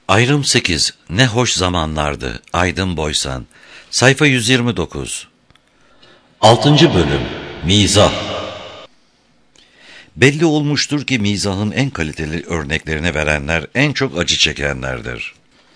Ayrım 8. Ne hoş zamanlardı. Aydın Boysan. Sayfa 129. 6. Bölüm. Mizah. Belli olmuştur ki mizahın en kaliteli örneklerini verenler en çok acı çekenlerdir.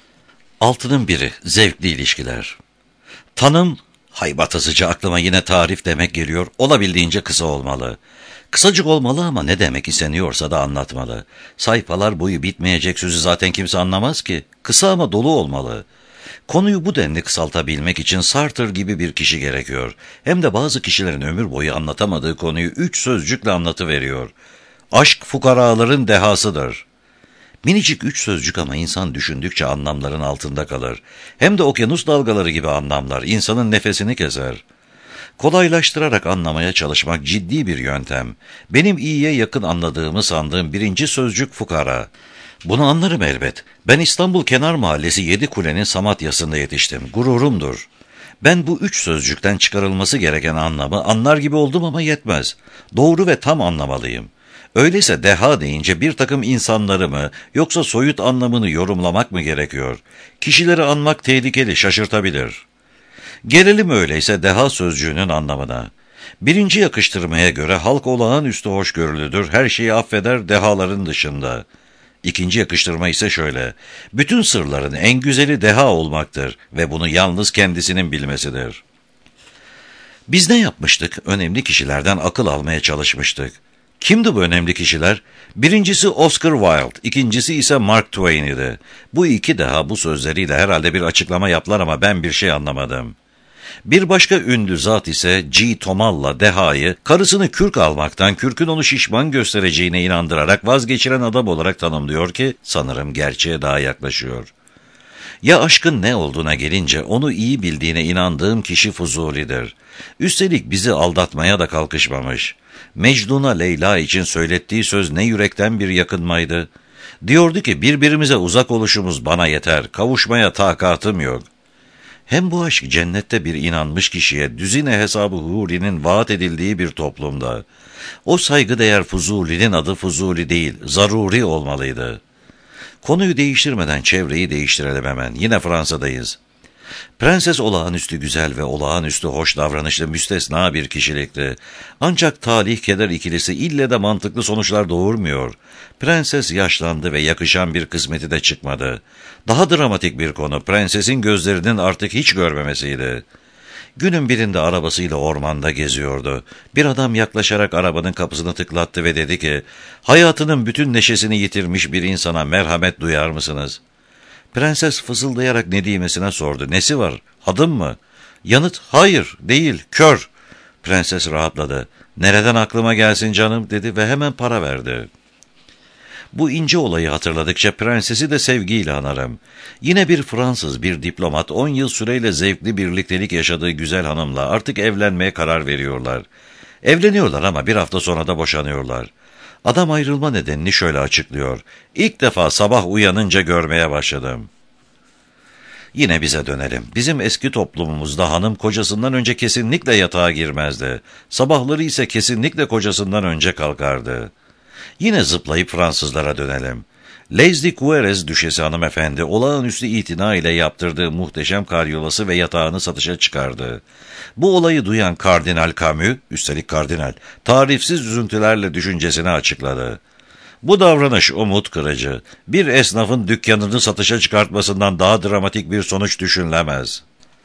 6'nın biri. Zevkli ilişkiler. Tanım, haybatasıca aklıma yine tarif demek geliyor, olabildiğince kısa olmalı. Kısacık olmalı ama ne demek isteniyorsa da anlatmalı. Sayfalar boyu bitmeyecek sözü zaten kimse anlamaz ki. Kısa ama dolu olmalı. Konuyu bu denli kısaltabilmek için Sartre gibi bir kişi gerekiyor. Hem de bazı kişilerin ömür boyu anlatamadığı konuyu 3 sözcükle anlatıveriyor. Aşk fukaraların dehasıdır. Minicik 3 sözcük ama insan düşündükçe anlamların altında kalır. Hem de okyanus dalgaları gibi anlamlar insanın nefesini keser. Kolaylaştırarak anlamaya çalışmak ciddi bir yöntem. Benim iyiye yakın anladığımı sandığım birinci sözcük fukara. Bunu anlarım elbet. Ben İstanbul Kenar Mahallesi Yedikule'nin Samatya'sında yetiştim. Gururumdur. Ben bu 3 sözcükten çıkarılması gereken anlamı anlar gibi oldum ama yetmez. Doğru ve tam anlamalıyım. Öyleyse deha deyince bir takım insanları mı yoksa soyut anlamını yorumlamak mı gerekiyor? Kişileri anmak tehlikeli, şaşırtabilir. Gelelim öyleyse deha sözcüğünün anlamına. Birinci yakıştırmaya göre halk olağanüstü hoşgörülüdür, her şeyi affeder dehaların dışında. İkinci yakıştırma ise şöyle: bütün sırların en güzeli deha olmaktır ve bunu yalnız kendisinin bilmesidir. Biz ne yapmıştık? Önemli kişilerden akıl almaya çalışmıştık. Kimdi bu önemli kişiler? Birincisi Oscar Wilde, ikincisi ise Mark Twain idi. Bu iki deha bu sözleriyle herhalde bir açıklama yaptılar ama ben bir şey anlamadım. Bir başka ünlü zat ise G. Tomalla dehayı, karısını kürk almaktan, kürkün onu şişman göstereceğine inandırarak vazgeçiren adam olarak tanımlıyor ki, sanırım gerçeğe daha yaklaşıyor. Ya aşkın ne olduğuna gelince, onu iyi bildiğine inandığım kişi Fuzuli'dir. Üstelik bizi aldatmaya da kalkışmamış. Mecnun'a Leyla için söylettiği söz ne yürekten bir yakınmaydı. Diyordu ki, birbirimize uzak oluşumuz bana yeter, kavuşmaya takatım yok. Hem bu aşk cennette bir inanmış kişiye düzine hesabı huri'nin vaat edildiği bir toplumda. O saygıdeğer Fuzuli'nin adı Fuzuli değil, zaruri olmalıydı. Konuyu değiştirmeden çevreyi değiştirelim hemen. Yine Fransa'dayız. Prenses olağanüstü güzel ve olağanüstü hoş davranışlı müstesna bir kişilikti. Ancak talih keder ikilisi ille de mantıklı sonuçlar doğurmuyor. Prenses yaşlandı ve yakışan bir kısmeti de çıkmadı. Daha dramatik bir konu prensesin gözlerinin artık hiç görmemesiydi. Günün birinde arabasıyla ormanda geziyordu. Bir adam yaklaşarak arabanın kapısını tıklattı ve dedi ki, hayatının bütün neşesini yitirmiş bir insana merhamet duyar mısınız? Prenses fısıldayarak Nedimesine sordu. Nesi var? Adım mı? Yanıt, hayır, değil, kör. Prenses rahatladı. Nereden aklıma gelsin canım dedi ve hemen para verdi. Bu ince olayı hatırladıkça prensesi de sevgiyle anarım. Yine bir Fransız, bir diplomat 10 yıl süreyle zevkli birliktelik yaşadığı güzel hanımla artık evlenmeye karar veriyorlar. Evleniyorlar ama bir hafta sonra da boşanıyorlar. Adam ayrılma nedenini şöyle açıklıyor. İlk defa sabah uyanınca görmeye başladım. Yine bize dönelim. Bizim eski toplumumuzda hanım kocasından önce kesinlikle yatağa girmezdi. Sabahları ise kesinlikle kocasından önce kalkardı. Yine zıplayıp Fransızlara dönelim. Leslie Couerez düşesi hanımefendi olağanüstü itina ile yaptırdığı muhteşem karyolası ve yatağını satışa çıkardı. Bu olayı duyan Kardinal Camus, üstelik kardinal, tarifsiz üzüntülerle düşüncesini açıkladı. Bu davranış umut kırıcı. Bir esnafın dükkanını satışa çıkartmasından daha dramatik bir sonuç düşünülemez.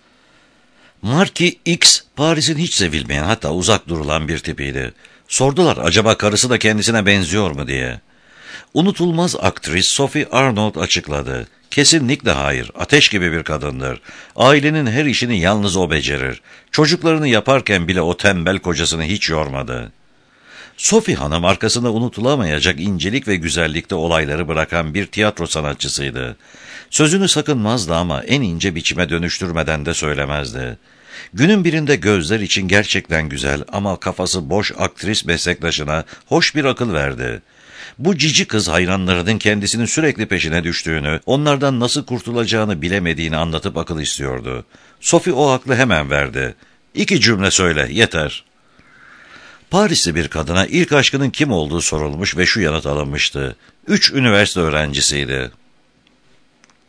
Marquis X, Paris'in hiç sevilmeyen hatta uzak durulan bir tipiydi. Sordular acaba karısı da kendisine benziyor mu diye. Unutulmaz aktris Sophie Arnold açıkladı. Kesinlikle hayır, ateş gibi bir kadındır. Ailenin her işini yalnız o becerir. Çocuklarını yaparken bile o tembel kocasını hiç yormadı. Sophie Hanım arkasında unutulamayacak incelik ve güzellikte olayları bırakan bir tiyatro sanatçısıydı. Sözünü sakınmazdı ama en ince biçime dönüştürmeden de söylemezdi. Günün birinde gözler için gerçekten güzel ama kafası boş aktris meslektaşına hoş bir akıl verdi. Bu cici kız hayranlarının kendisinin sürekli peşine düştüğünü, onlardan nasıl kurtulacağını bilemediğini anlatıp akıl istiyordu. Sophie o aklı hemen verdi. 2 cümle söyle, yeter. Parisli bir kadına ilk aşkının kim olduğu sorulmuş ve şu yanıt alınmıştı. 3 üniversite öğrencisiydi.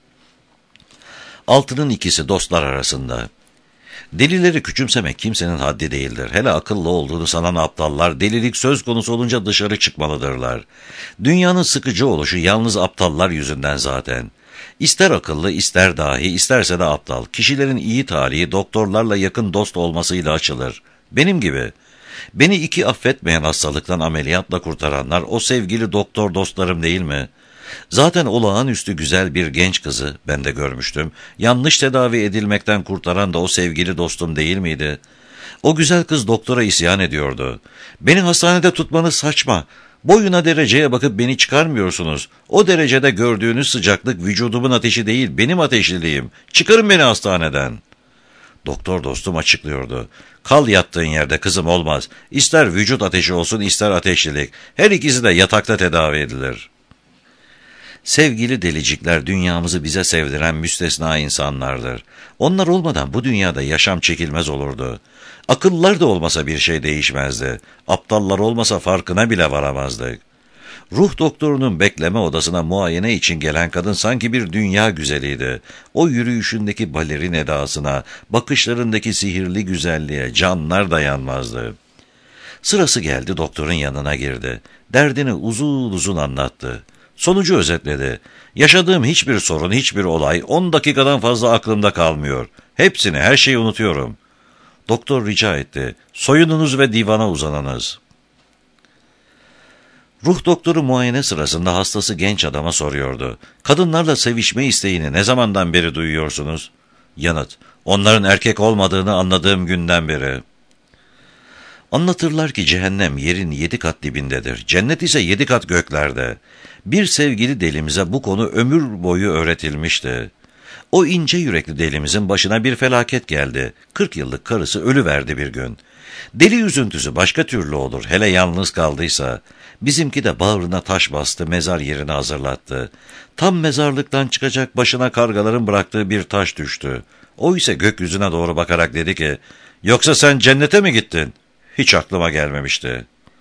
Altının ikisi dostlar arasında. Delileri küçümsemek kimsenin haddi değildir. Hele akıllı olduğunu sanan aptallar delilik söz konusu olunca dışarı çıkmalıdırlar. Dünyanın sıkıcı oluşu yalnız aptallar yüzünden zaten. İster akıllı, ister dahi, isterse de aptal. Kişilerin iyi tarihi doktorlarla yakın dost olmasıyla açılır. Benim gibi. Beni iki affetmeyen hastalıktan ameliyatla kurtaranlar o sevgili doktor dostlarım değil mi? Zaten olağanüstü güzel bir genç kızı ben de görmüştüm. Yanlış tedavi edilmekten kurtaran da o sevgili dostum değil miydi? O güzel kız doktora isyan ediyordu. Beni hastanede tutmanız saçma. Boyuna dereceye bakıp beni çıkarmıyorsunuz. O derecede gördüğünüz sıcaklık vücudumun ateşi değil, benim ateşliliğim. Çıkarın beni hastaneden. Doktor dostum açıklıyordu. Kal yattığın yerde kızım, olmaz. İster vücut ateşi olsun, ister ateşlilik. Her ikisi de yatakta tedavi edilir. Sevgili delicikler dünyamızı bize sevdiren müstesna insanlardır. Onlar olmadan bu dünyada yaşam çekilmez olurdu. Akıllılar da olmasa bir şey değişmezdi. Aptallar olmasa farkına bile varamazdık. Ruh doktorunun bekleme odasına muayene için gelen kadın sanki bir dünya güzeliydi. O yürüyüşündeki balerin edasına, bakışlarındaki sihirli güzelliğe canlar dayanmazdı. Sırası geldi, doktorun yanına girdi. Derdini uzun uzun anlattı. Sonucu özetledi. Yaşadığım hiçbir sorun, hiçbir olay 10 dakikadan fazla aklımda kalmıyor. Hepsini, her şeyi unutuyorum. Doktor rica etti. Soyununuz ve divana uzanınız. Ruh doktoru muayene sırasında hastası genç adama soruyordu. Kadınlarla sevişme isteğini ne zamandan beri duyuyorsunuz? Yanıt. Onların erkek olmadığını anladığım günden beri. Anlatırlar ki cehennem yerin 7 kat dibindedir. Cennet ise 7 kat göklerde. Bir sevgili delimize bu konu ömür boyu öğretilmişti. O ince yürekli delimizin başına bir felaket geldi. 40 yıllık karısı ölüverdi bir gün. Deli üzüntüsü başka türlü olur, hele yalnız kaldıysa. Bizimki de bağrına taş bastı, mezar yerini hazırlattı. Tam mezarlıktan çıkacak, başına kargaların bıraktığı bir taş düştü. O ise gökyüzüne doğru bakarak dedi ki, "Yoksa sen cennete mi gittin?" Hiç aklıma gelmemişti.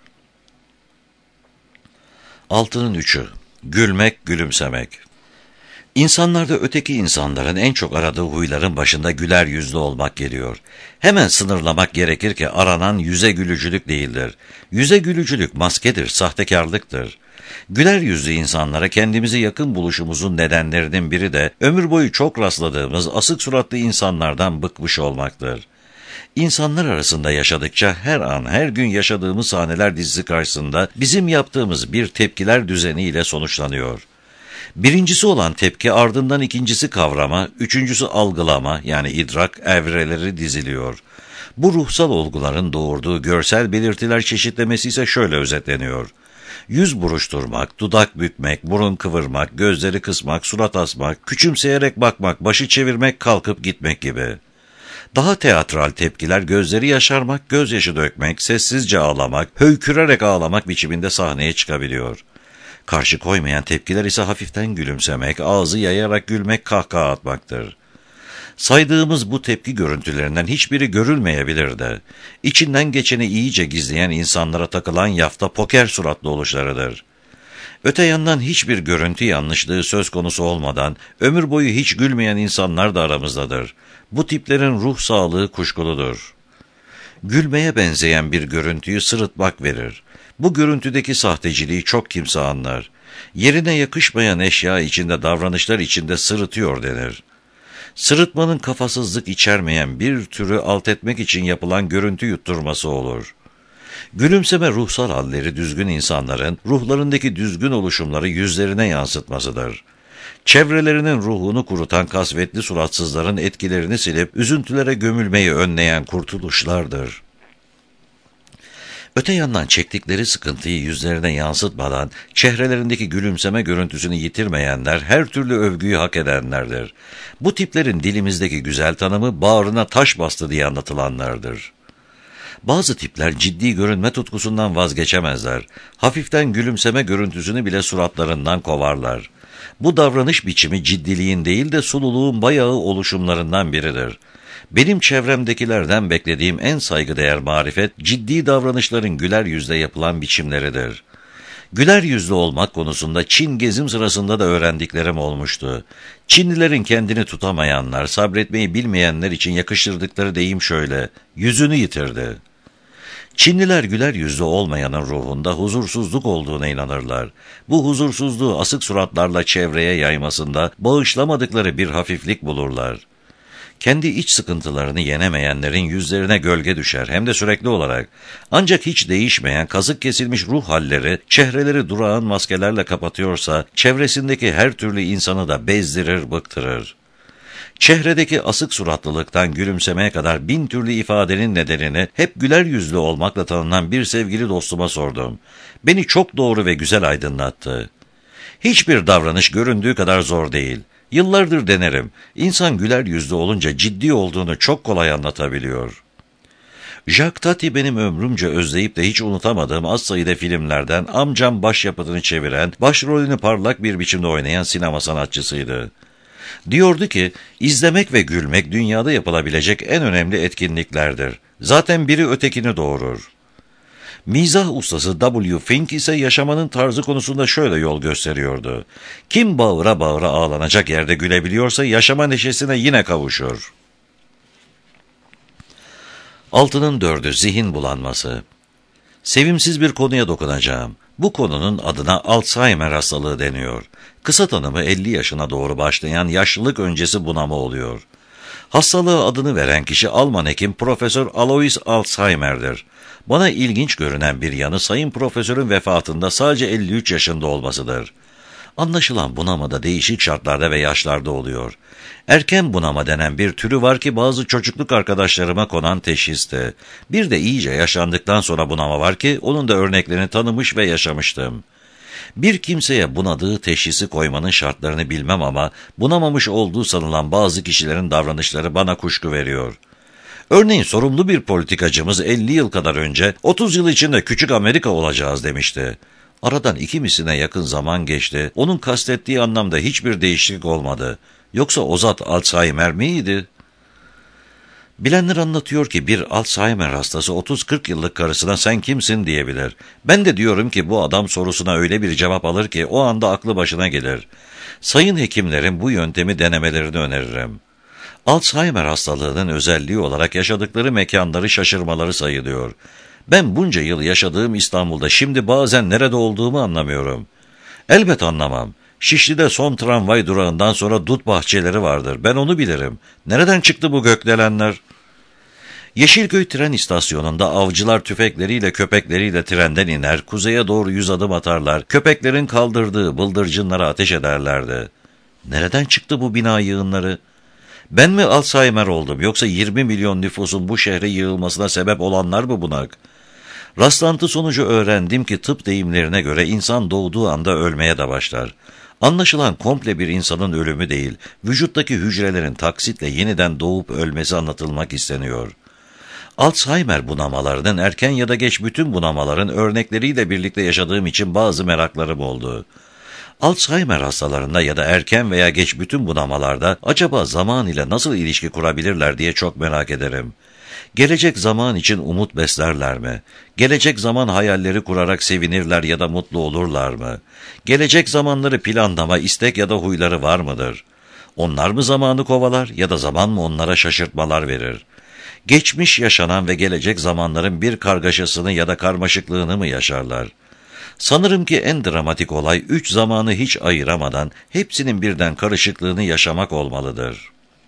Altının üçü. Gülmek, gülümsemek. İnsanlarda öteki insanların en çok aradığı huyların başında güler yüzlü olmak geliyor. Hemen sınırlamak gerekir ki aranan yüze gülücülük değildir. Yüze gülücülük maskedir, sahtekarlıktır. Güler yüzlü insanlara kendimizi yakın buluşumuzun nedenlerinin biri de ömür boyu çok rastladığımız asık suratlı insanlardan bıkmış olmaktır. İnsanlar arasında yaşadıkça her an, her gün yaşadığımız sahneler dizisi karşısında bizim yaptığımız bir tepkiler düzeniyle sonuçlanıyor. Birincisi olan tepki, ardından ikincisi kavrama, üçüncüsü algılama yani idrak evreleri diziliyor. Bu ruhsal olguların doğurduğu görsel belirtiler çeşitlemesi ise şöyle özetleniyor. Yüz buruşturmak, dudak bükmek, burun kıvırmak, gözleri kısmak, surat asmak, küçümseyerek bakmak, başı çevirmek, kalkıp gitmek gibi. Daha teatral tepkiler gözleri yaşarmak, gözyaşı dökmek, sessizce ağlamak, höykürerek ağlamak biçiminde sahneye çıkabiliyor. Karşı koymayan tepkiler ise hafiften gülümsemek, ağzı yayarak gülmek, kahkaha atmaktır. Saydığımız bu tepki görüntülerinden hiçbiri görülmeyebilir de, içinden geçeni iyice gizleyen insanlara takılan yafta poker suratlı oluşlarıdır. Öte yandan hiçbir görüntü yanlışlığı söz konusu olmadan ömür boyu hiç gülmeyen insanlar da aramızdadır. Bu tiplerin ruh sağlığı kuşkuludur. Gülmeye benzeyen bir görüntüyü sırıtmak verir. Bu görüntüdeki sahteciliği çok kimse anlar. Yerine yakışmayan eşya içinde, davranışlar içinde sırıtıyor denir. Sırıtmanın kafasızlık içermeyen bir türü alt etmek için yapılan görüntü yutturması olur. Gülümseme ruhsal halleri düzgün insanların ruhlarındaki düzgün oluşumları yüzlerine yansıtmasıdır. Çevrelerinin ruhunu kurutan kasvetli suratsızların etkilerini silip üzüntülere gömülmeyi önleyen kurtuluşlardır. Öte yandan çektikleri sıkıntıyı yüzlerine yansıtmadan çehrelerindeki gülümseme görüntüsünü yitirmeyenler her türlü övgüyü hak edenlerdir. Bu tiplerin dilimizdeki güzel tanımı bağrına taş bastı diye anlatılanlardır. Bazı tipler ciddi görünme tutkusundan vazgeçemezler. Hafiften gülümseme görüntüsünü bile suratlarından kovarlar. Bu davranış biçimi ciddiliğin değil de sululuğun bayağı oluşumlarından biridir. Benim çevremdekilerden beklediğim en saygıdeğer marifet, ciddi davranışların güler yüzle yapılan biçimleridir. Güler yüzlü olmak konusunda Çin gezim sırasında da öğrendiklerim olmuştu. Çinlilerin kendini tutamayanlar, sabretmeyi bilmeyenler için yakıştırdıkları deyim şöyle: yüzünü yitirdi. Çinliler güler yüzlü olmayanın ruhunda huzursuzluk olduğuna inanırlar. Bu huzursuzluğu asık suratlarla çevreye yaymasında bağışlamadıkları bir hafiflik bulurlar. Kendi iç sıkıntılarını yenemeyenlerin yüzlerine gölge düşer, hem de sürekli olarak. Ancak hiç değişmeyen, kazık kesilmiş ruh halleri, çehreleri durağan maskelerle kapatıyorsa, çevresindeki her türlü insanı da bezdirir, bıktırır. Çehredeki asık suratlılıktan gülümsemeye kadar bin türlü ifadenin nedenini hep güler yüzlü olmakla tanınan bir sevgili dostuma sordum. Beni çok doğru ve güzel aydınlattı. Hiçbir davranış göründüğü kadar zor değil. Yıllardır denerim. İnsan güler yüzlü olunca ciddi olduğunu çok kolay anlatabiliyor. Jacques Tati benim ömrümce özleyip de hiç unutamadığım az sayıda filmlerden amcam başyapıtını çeviren, başrolünü parlak bir biçimde oynayan sinema sanatçısıydı. Diyordu ki, izlemek ve gülmek dünyada yapılabilecek en önemli etkinliklerdir. Zaten biri ötekini doğurur. Mizah ustası W. Fink ise yaşamanın tarzı konusunda şöyle yol gösteriyordu: kim bağıra bağıra ağlanacak yerde gülebiliyorsa yaşama neşesine yine kavuşur. Altının dördü, zihin bulanması. Sevimsiz bir konuya dokunacağım. Bu konunun adına Alzheimer hastalığı deniyor. Kısa tanımı 50 yaşına doğru başlayan yaşlılık öncesi bunama oluyor. Hastalığa adını veren kişi Alman hekim Profesör Alois Alzheimer'dir. Bana ilginç görünen bir yanı Sayın Profesör'ün vefatında sadece 53 yaşında olmasıdır. Anlaşılan bunama da değişik şartlarda ve yaşlarda oluyor. Erken bunama denen bir türü var ki bazı çocukluk arkadaşlarıma konan teşhisti. Bir de iyice yaşandıktan sonra bunama var ki onun da örneklerini tanımış ve yaşamıştım. Bir kimseye bunadığı teşhisi koymanın şartlarını bilmem ama bunamamış olduğu sanılan bazı kişilerin davranışları bana kuşku veriyor. Örneğin sorumlu bir politikacımız 50 yıl kadar önce 30 yıl içinde küçük Amerika olacağız demişti. Aradan 2 misline yakın zaman geçti. Onun kastettiği anlamda hiçbir değişiklik olmadı. Yoksa o zat Alzheimer miydi? Bilenler anlatıyor ki bir Alzheimer hastası 30-40 yıllık karısına sen kimsin diyebilir. Ben de diyorum ki bu adam sorusuna öyle bir cevap alır ki o anda aklı başına gelir. Sayın hekimlerin bu yöntemi denemelerini öneririm. Alzheimer hastalığının özelliği olarak yaşadıkları mekanları şaşırmaları sayılıyor. Ben bunca yıl yaşadığım İstanbul'da şimdi bazen nerede olduğumu anlamıyorum. Elbet anlamam. Şişli'de son tramvay durağından sonra dut bahçeleri vardır. Ben onu bilirim. Nereden çıktı bu gökdelenler? Yeşilköy tren istasyonunda avcılar tüfekleriyle köpekleriyle trenden iner, kuzeye doğru 100 adım atarlar, köpeklerin kaldırdığı bıldırcınlara ateş ederlerdi. Nereden çıktı bu bina yığınları? Ben mi Alzheimer oldum, yoksa 20 milyon nüfusun bu şehre yığılmasına sebep olanlar mı bunak? Rastlantı sonucu öğrendim ki tıp deyimlerine göre insan doğduğu anda ölmeye de başlar. Anlaşılan komple bir insanın ölümü değil, vücuttaki hücrelerin taksitle yeniden doğup ölmesi anlatılmak isteniyor. Alzheimer bunamalarının erken ya da geç bütün bunamaların örnekleriyle birlikte yaşadığım için bazı meraklarım oldu. Alzheimer hastalarında ya da erken veya geç bütün bunamalarda acaba zaman ile nasıl ilişki kurabilirler diye çok merak ederim. Gelecek zaman için umut beslerler mi? Gelecek zaman hayalleri kurarak sevinirler ya da mutlu olurlar mı? Gelecek zamanları planlama, istek ya da huyları var mıdır? Onlar mı zamanı kovalar ya da zaman mı onlara şaşırtmalar verir? Geçmiş yaşanan ve gelecek zamanların bir kargaşasını ya da karmaşıklığını mı yaşarlar? Sanırım ki en dramatik olay 3 zamanı hiç ayıramadan hepsinin birden karışıklığını yaşamak olmalıdır.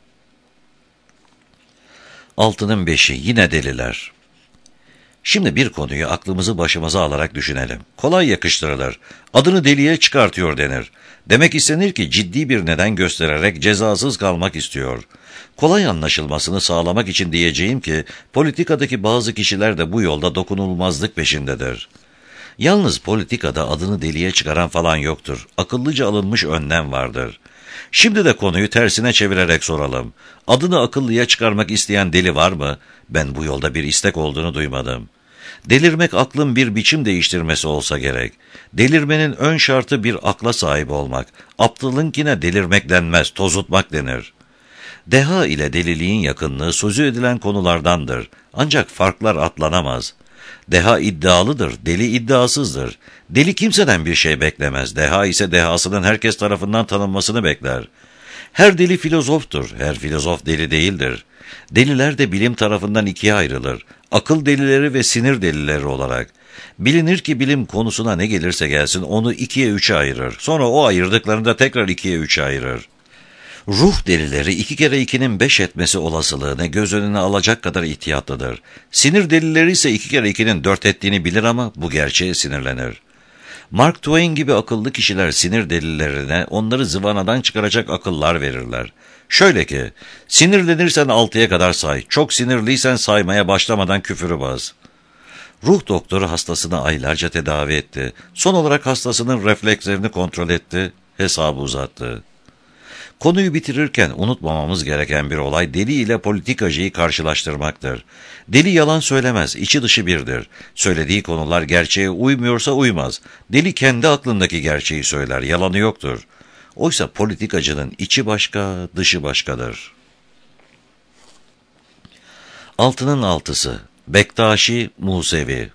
Altının 5'i, yine deliler. Şimdi bir konuyu aklımızı başımıza alarak düşünelim. Kolay yakıştırılır. Adını deliye çıkartıyor denir. Demek istenir ki ciddi bir neden göstererek cezasız kalmak istiyor. Kolay anlaşılmasını sağlamak için diyeceğim ki politikadaki bazı kişiler de bu yolda dokunulmazlık peşindedir. Yalnız politikada adını deliye çıkaran falan yoktur. Akıllıca alınmış önlem vardır. Şimdi de konuyu tersine çevirerek soralım. Adını akıllıya çıkarmak isteyen deli var mı? Ben bu yolda bir istek olduğunu duymadım. Delirmek aklın bir biçim değiştirmesi olsa gerek. Delirmenin ön şartı bir akla sahip olmak. Aptalınkine delirmek denmez, tozutmak denir. Deha ile deliliğin yakınlığı sözü edilen konulardandır. Ancak farklar atlanamaz. Deha iddialıdır, deli iddiasızdır. Deli kimseden bir şey beklemez, deha ise dehasının herkes tarafından tanınmasını bekler. Her deli filozoftur, her filozof deli değildir. Deliler de bilim tarafından ikiye ayrılır. Akıl delileri ve sinir delileri olarak. Bilinir ki bilim konusuna ne gelirse gelsin onu ikiye üçe ayırır. Sonra o ayırdıklarını da tekrar ikiye üçe ayırır. Ruh delileri 2 kere 2'nin 5 etmesi olasılığını göz önüne alacak kadar ihtiyatlıdır. Sinir delileri ise 2 kere 2'nin 4 ettiğini bilir ama bu gerçeğe sinirlenir. Mark Twain gibi akıllı kişiler sinir delilerine onları zıvanadan çıkaracak akıllar verirler. Şöyle ki, sinirlenirsen 6'ya kadar say, çok sinirliysen saymaya başlamadan küfürü baz. Ruh doktoru hastasını aylarca tedavi etti. Son olarak hastasının reflekslerini kontrol etti, hesabı uzattı. Konuyu bitirirken unutmamamız gereken bir olay deli ile politikacıyı karşılaştırmaktır. Deli yalan söylemez, içi dışı birdir. Söylediği konular gerçeğe uymuyorsa uymaz. Deli kendi aklındaki gerçeği söyler, yalanı yoktur. Oysa politikacının içi başka, dışı başkadır. Altının altısı, Bektaşi Musevi.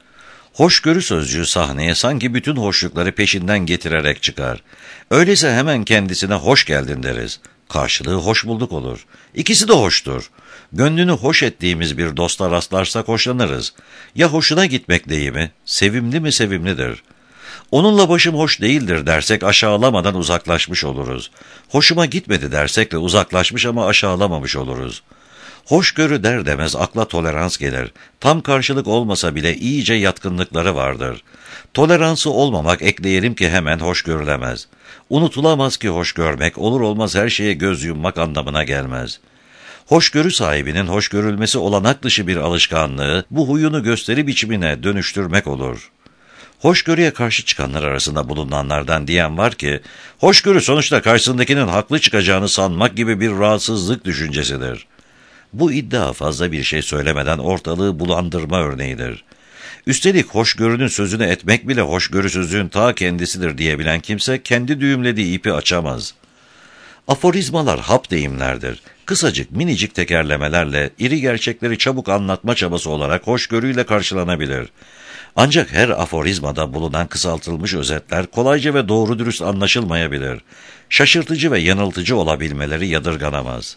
Hoşgörü sözcüğü sahneye sanki bütün hoşlukları peşinden getirerek çıkar. Öyleyse hemen kendisine hoş geldin deriz. Karşılığı hoş bulduk olur. İkisi de hoştur. Gönlünü hoş ettiğimiz bir dosta rastlarsak hoşlanırız. Ya hoşuna gitmek deyimi, sevimli mi sevimlidir. Onunla başım hoş değildir dersek aşağılamadan uzaklaşmış oluruz. Hoşuma gitmedi dersek de uzaklaşmış ama aşağılamamış oluruz. Hoşgörü der demez akla tolerans gelir. Tam karşılık olmasa bile iyice yatkınlıkları vardır. Toleransı olmamak ekleyelim ki hemen hoş görülemez. Unutulamaz ki hoş görmek, olur olmaz her şeye göz yummak anlamına gelmez. Hoşgörü sahibinin hoş görülmesi olanak dışı bir alışkanlığı, bu huyunu gösteri biçimine dönüştürmek olur. Hoşgörüye karşı çıkanlar arasında bulunanlardan diyen var ki, hoşgörü sonuçta karşısındakinin haklı çıkacağını sanmak gibi bir rahatsızlık düşüncesidir. Bu iddia fazla bir şey söylemeden ortalığı bulandırma örneğidir. Üstelik hoşgörünün sözünü etmek bile hoşgörüsüzlüğün ta kendisidir diyebilen kimse kendi düğümlediği ipi açamaz. Aforizmalar hap deyimlerdir. Kısacık minicik tekerlemelerle iri gerçekleri çabuk anlatma çabası olarak hoşgörüyle karşılanabilir. Ancak her aforizmada bulunan kısaltılmış özetler kolayca ve doğru dürüst anlaşılmayabilir. Şaşırtıcı ve yanıltıcı olabilmeleri yadırganamaz.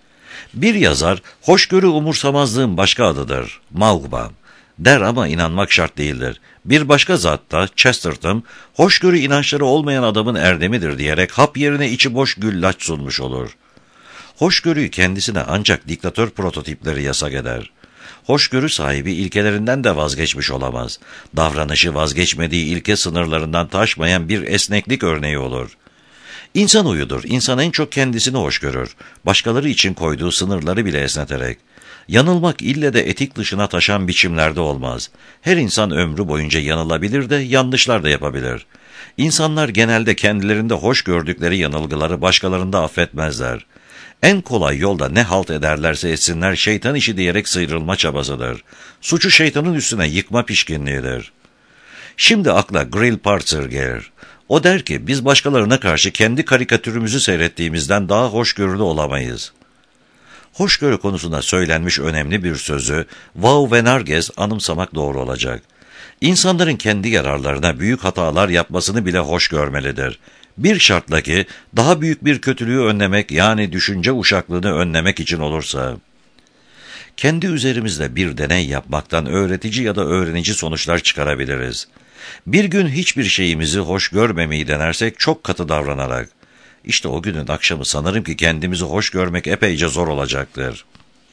Bir yazar, hoşgörü umursamazlığın başka adıdır, Maugham, der ama inanmak şart değildir. Bir başka zat da, Chesterton, hoşgörü inançları olmayan adamın erdemidir diyerek hap yerine içi boş güllaç sunmuş olur. Hoşgörüyü kendisine ancak diktatör prototipleri yasak eder. Hoşgörü sahibi ilkelerinden de vazgeçmiş olamaz. Davranışı vazgeçmediği ilke sınırlarından taşmayan bir esneklik örneği olur. İnsan huyudur. İnsan en çok kendisini hoş görür. Başkaları için koyduğu sınırları bile esneterek. Yanılmak ille de etik dışına taşan biçimlerde olmaz. Her insan ömrü boyunca yanılabilir de yanlışlar da yapabilir. İnsanlar genelde kendilerinde hoş gördükleri yanılgıları başkalarında affetmezler. En kolay yolda ne halt ederlerse etsinler şeytan işi diyerek sıyrılma çabasıdır. Suçu şeytanın üstüne yıkma pişkinliğidir. Şimdi akla Grill Partzer gelir. O der ki biz başkalarına karşı kendi karikatürümüzü seyrettiğimizden daha hoşgörülü olamayız. Hoşgörü konusunda söylenmiş önemli bir sözü Vau ve Narges anımsamak doğru olacak. İnsanların kendi yararlarına büyük hatalar yapmasını bile hoş görmelidir. Bir şartla ki daha büyük bir kötülüğü önlemek yani düşünce uşaklığını önlemek için olursa. Kendi üzerimizde bir deney yapmaktan öğretici ya da öğrenici sonuçlar çıkarabiliriz. Bir gün hiçbir şeyimizi hoş görmemeyi denersek çok katı davranarak. İşte o günün akşamı sanırım ki kendimizi hoş görmek epeyce zor olacaktır.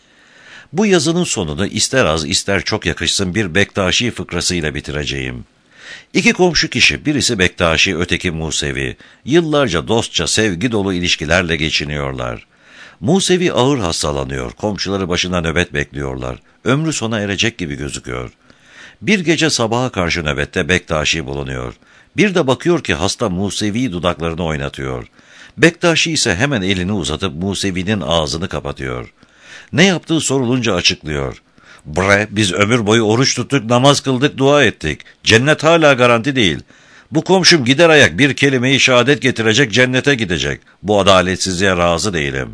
Bu yazının sonunu ister az ister çok yakışsın bir Bektaşi fıkrasıyla bitireceğim. İki komşu kişi, birisi Bektaşi, öteki Musevi, yıllarca dostça, sevgi dolu ilişkilerle geçiniyorlar. Musevi ağır hastalanıyor, komşuları başına nöbet bekliyorlar. Ömrü sona erecek gibi gözüküyor. Bir gece sabaha karşı nöbette Bektaşi bulunuyor. Bir de bakıyor ki hasta Musevi dudaklarını oynatıyor. Bektaşi ise hemen elini uzatıp Musevi'nin ağzını kapatıyor. Ne yaptığı sorulunca açıklıyor. Bre, biz ömür boyu oruç tuttuk, namaz kıldık, dua ettik. Cennet hala garanti değil. Bu komşum gider ayak bir kelimeyi şehadet getirecek, cennete gidecek. Bu adaletsizliğe razı değilim.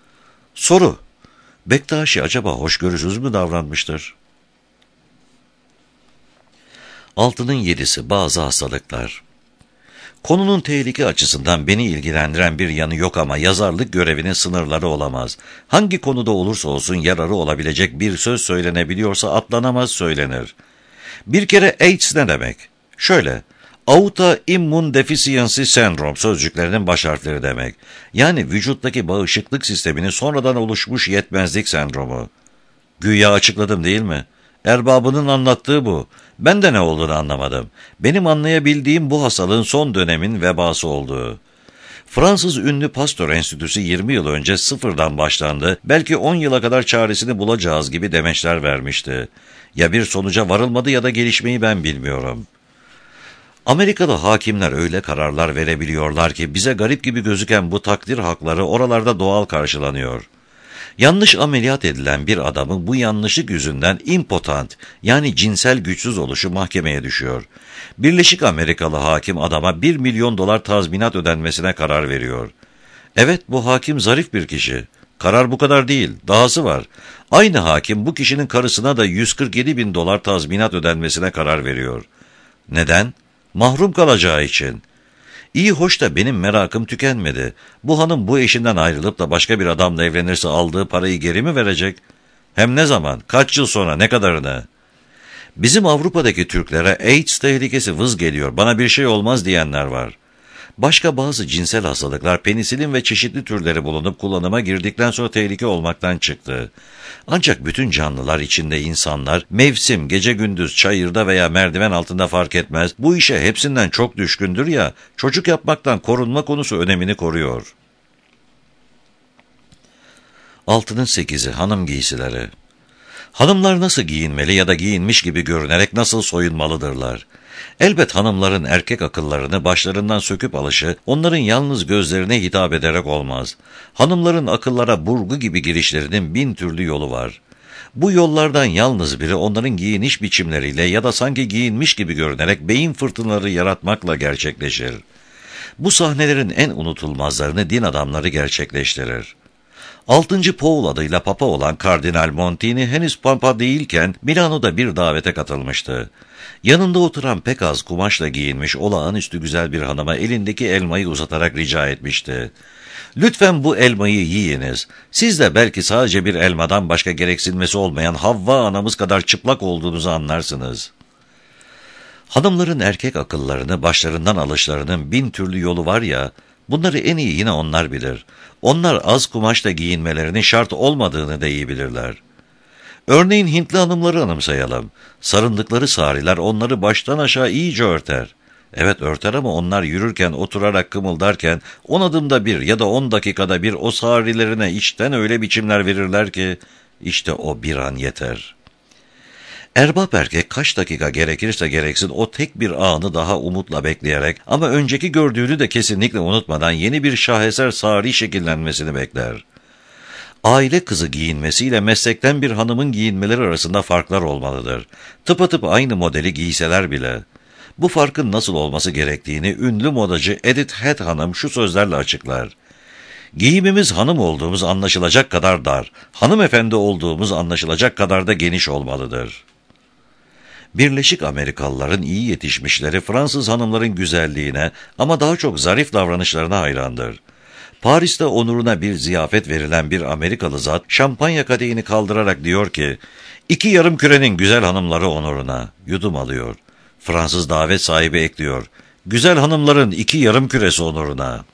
Soru: Bektaşi acaba hoşgörüsüz mü davranmıştır? Altının 7'si bazı hastalıklar. Konunun tehlike açısından beni ilgilendiren bir yanı yok ama yazarlık görevinin sınırları olamaz. Hangi konuda olursa olsun yararı olabilecek bir söz söylenebiliyorsa atlanamaz söylenir. Bir kere AIDS ne demek? Şöyle, Autoimmune Deficiency Syndrome sözcüklerinin baş harfleri demek. Yani vücuttaki bağışıklık sisteminin sonradan oluşmuş yetmezlik sendromu. Güya açıkladım değil mi? Erbabının anlattığı bu. Ben de ne olduğunu anlamadım. Benim anlayabildiğim bu hastalığın son dönemin vebası olduğu. Fransız ünlü Pasteur Enstitüsü 20 yıl önce sıfırdan başlandı, belki 10 yıla kadar çaresini bulacağız gibi demeçler vermişti. Ya bir sonuca varılmadı ya da gelişmeyi ben bilmiyorum. Amerikalı hakimler öyle kararlar verebiliyorlar ki bize garip gibi gözüken bu takdir hakları oralarda doğal karşılanıyor. Yanlış ameliyat edilen bir adamın bu yanlışlık yüzünden impotent yani cinsel güçsüz oluşu mahkemeye düşüyor. Birleşik Amerikalı hakim adama 1 milyon dolar tazminat ödenmesine karar veriyor. Evet, bu hakim zarif bir kişi. Karar bu kadar değil, dahası var. Aynı hakim bu kişinin karısına da 147 bin dolar tazminat ödenmesine karar veriyor. Neden? Mahrum kalacağı için. İyi hoş da benim merakım tükenmedi. Bu hanım bu eşinden ayrılıp da başka bir adamla evlenirse aldığı parayı geri mi verecek? Hem ne zaman, kaç yıl sonra, ne kadarını? Bizim Avrupa'daki Türklere AIDS tehlikesi vız geliyor, bana bir şey olmaz diyenler var. Başka bazı cinsel hastalıklar penisilin ve çeşitli türleri bulunup kullanıma girdikten sonra tehlike olmaktan çıktı. Ancak bütün canlılar içinde insanlar, mevsim, gece gündüz, çayırda veya merdiven altında fark etmez, bu işe hepsinden çok düşkündür ya, çocuk yapmaktan korunma konusu önemini koruyor. Altının 8'i hanım giysileri. Hanımlar nasıl giyinmeli ya da giyinmiş gibi görünerek nasıl soyunmalıdırlar? Elbet hanımların erkek akıllarını başlarından söküp alışı, onların yalnız gözlerine hitap ederek olmaz. Hanımların akıllara burgu gibi girişlerinin 1000 türlü yolu var. Bu yollardan yalnız biri onların giyiniş biçimleriyle ya da sanki giyinmiş gibi görünerek beyin fırtınaları yaratmakla gerçekleşir. Bu sahnelerin en unutulmazlarını din adamları gerçekleştirir. 6. Paul adıyla papa olan Kardinal Montini henüz papa değilken Milano'da bir davete katılmıştı. Yanında oturan pek az kumaşla giyinmiş olağanüstü güzel bir hanıma elindeki elmayı uzatarak rica etmişti. "Lütfen bu elmayı yiyiniz. Siz de belki sadece bir elmadan başka gereksinmesi olmayan Havva anamız kadar çıplak olduğunuzu anlarsınız." Hanımların erkek akıllarını başlarından alışlarının 1000 türlü yolu var ya, bunları en iyi yine onlar bilir. Onlar az kumaşla giyinmelerinin şart olmadığını da iyi bilirler. Örneğin Hintli hanımları anımsayalım. Sarındıkları sariler onları baştan aşağı iyice örter. Evet örter ama onlar yürürken, oturarak kımıldarken 10 adımda bir ya da 10 dakikada bir o sarilerine içten öyle biçimler verirler ki işte o bir an yeter. Erbap erkek kaç dakika gerekirse gereksin o tek bir anı daha umutla bekleyerek ama önceki gördüğünü de kesinlikle unutmadan yeni bir şaheser sari şekillenmesini bekler. Aile kızı giyinmesiyle meslekten bir hanımın giyinmeleri arasında farklar olmalıdır. Tıpatıp aynı modeli giyseler bile. Bu farkın nasıl olması gerektiğini ünlü modacı Edith Head hanım şu sözlerle açıklar. "Giyimimiz hanım olduğumuz anlaşılacak kadar dar, hanımefendi olduğumuz anlaşılacak kadar da geniş olmalıdır." Birleşik Amerikalıların iyi yetişmişleri Fransız hanımların güzelliğine ama daha çok zarif davranışlarına hayrandır. Paris'te onuruna bir ziyafet verilen bir Amerikalı zat şampanya kadehini kaldırarak diyor ki, "2 yarım kürenin güzel hanımları onuruna." Yudum alıyor. Fransız davet sahibi ekliyor, "Güzel hanımların 2 yarım küresi onuruna."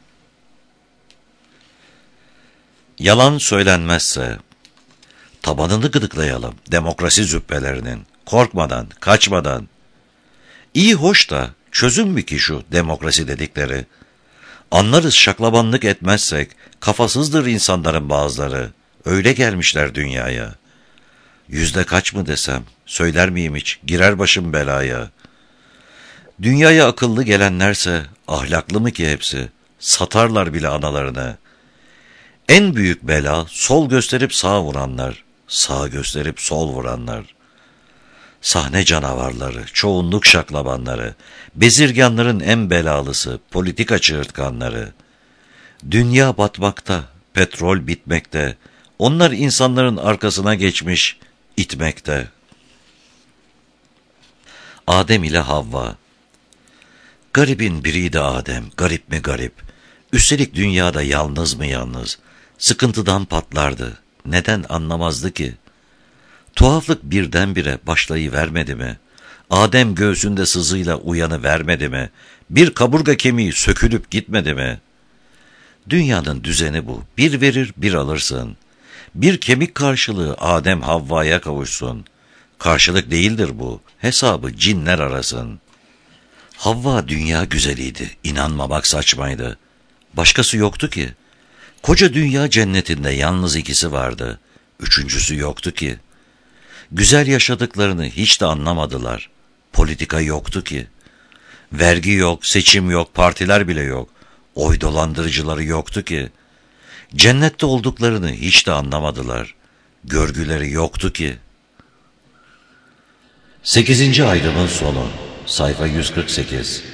Yalan söylenmezse, tabanını gıdıklayalım demokrasi züppelerinin, korkmadan, kaçmadan. İyi hoş da çözüm mü ki şu demokrasi dedikleri? Anlarız şaklabanlık etmezsek, kafasızdır insanların bazıları. Öyle gelmişler dünyaya. Yüzde kaç mı desem, söyler miyim hiç, girer başım belaya. Dünyaya akıllı gelenlerse, ahlaklı mı ki hepsi? Satarlar bile analarını. En büyük bela, sol gösterip sağ vuranlar, sağ gösterip sol vuranlar. Sahne canavarları, çoğunluk şaklabanları, bezirganların en belalısı, politika çığırtkanları. Dünya batmakta, petrol bitmekte, onlar insanların arkasına geçmiş, itmekte. Adem ile Havva. Garibin biriydi Adem, garip mi garip. Üstelik dünyada yalnız mı yalnız. Sıkıntıdan patlardı. Neden anlamazdı ki? Tuhaflık birdenbire başlayıvermedi mi? Adem göğsünde sızıyla uyanı vermedi mi? Bir kaburga kemiği sökülüp gitmedi mi? Dünyanın düzeni bu. Bir verir, bir alırsın. Bir kemik karşılığı Adem Havva'ya kavuşsun. Karşılık değildir bu. Hesabı cinler arasın. Havva dünya güzeliydi. İnanmamak saçmaydı. Başkası yoktu ki. Koca dünya cennetinde yalnız ikisi vardı. Üçüncüsü yoktu ki. Güzel yaşadıklarını hiç de anlamadılar. Politika yoktu ki. Vergi yok, seçim yok, partiler bile yok. Oy dolandırıcıları yoktu ki. Cennette olduklarını hiç de anlamadılar. Görgüleri yoktu ki. 8. ayrımın sonu. Sayfa 148.